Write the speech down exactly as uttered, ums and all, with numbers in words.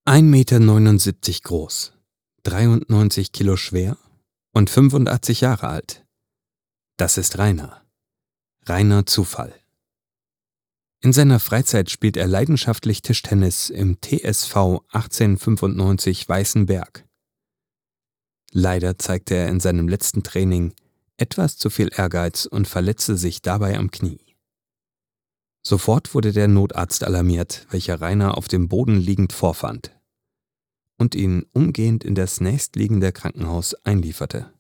ein Meter neunundsiebzig groß, dreiundneunzig Kilo schwer und fünfundachtzig Jahre alt. Das ist Rainer. Rainer Zufall. In seiner Freizeit spielt er leidenschaftlich Tischtennis im T S V achtzehnhundertfünfundneunzig Weißenberg. Leider zeigte er in seinem letzten Training etwas zu viel Ehrgeiz und verletzte sich dabei am Knie. Sofort wurde der Notarzt alarmiert, welcher Rainer auf dem Boden liegend vorfand und ihn umgehend in das nächstliegende Krankenhaus einlieferte.